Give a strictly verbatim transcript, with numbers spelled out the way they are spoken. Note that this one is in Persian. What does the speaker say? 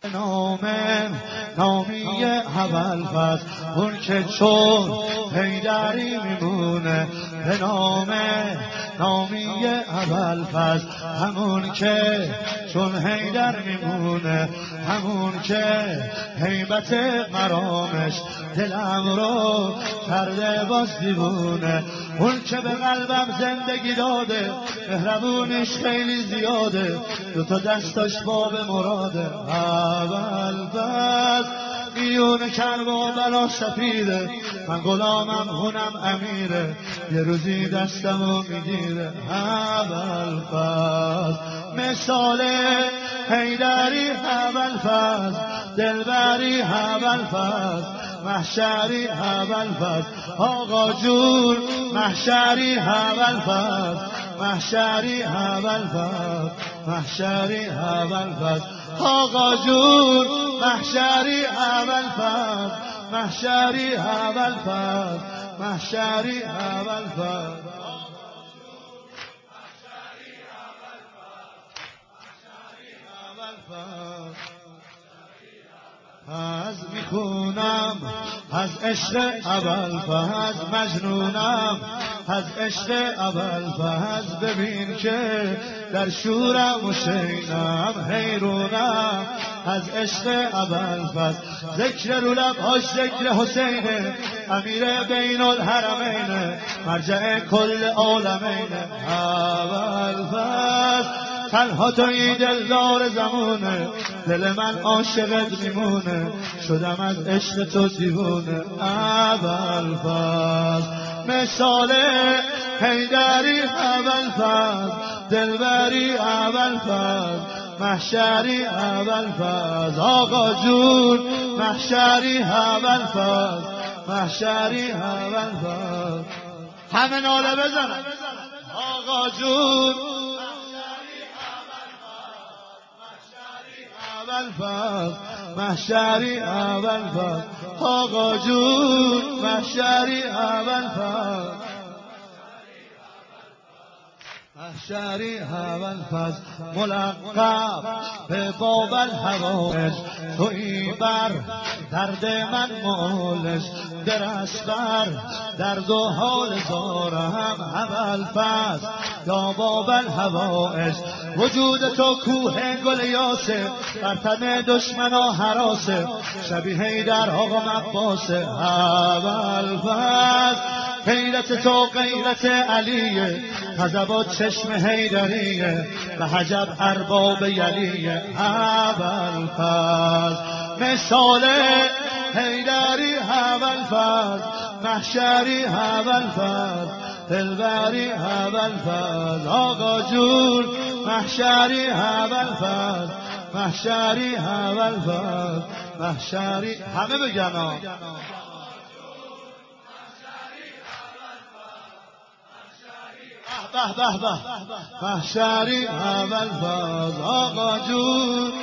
نامه نامی اول فصل اون که چون حیدری میمونه، به نامه نامی اول فصل همون که چون حیدر میمونه، همون که هیبت مرامش دلم رو کرده باز دیوونه، اون که به قلبم زندگی داده، مهربونش خیلی زیاده، دو تا دستاش باب مراده. اول پس میونه کرب و بلا سفیده، من غلامم هونم امیره، یه روزی دستمو میگیره. اول پس مثال حیدری، اول پس دلبری، اول پس محشری، اول پس آقا جون محشری، اول پس محشری، اول پس محشری، اول پس آقا جون محشری، اول پس محشری، اول پس محشری، اول پس از میخونم از عشق اول فاز، مجنونم از عشق اول فاز، ببین که در شورم و شینم حیرونم از عشق اول فاز، ذکر رو لبهاش ذکر حسینه، امیر بین الحرمینه، مرجع کل عالمینه. اول فاز تنها توی دلدار زمونه، دل من عاشقت میمونه، شدم از عشق تو دیوونه. اول فاز مثال حیدری، اول فاز دلبری، اول فاز محشری، اول فاز آقا جون محشری، اول فاز محشری، اول فاز همه ناله بزنن آقا جون اول فاز محشری، اول فاز آقا جون محشری، اول فاز محشری، اول فاز ملقب به باب الهوایج، تویی بر درد من مالش، درست بر درد و حال زارم. اول فاز یا باب الهوایج، وجود تو کوه گل یاسه، بر تن دشمنا حراسه، شبیه حیدر آقا مباسه. اول فاز غیرت تو غیرت علیه، غضبات چشم حیدریه، به حجب ارباب یلیه. اول فاز مثال حیدری، اول فاز محشری، اول فاز دلبری، اول فاز آقا جون محشری، اول فاز محشری، اول فاز محشری. همه بگن به به به محشری، اول فاز آقا جون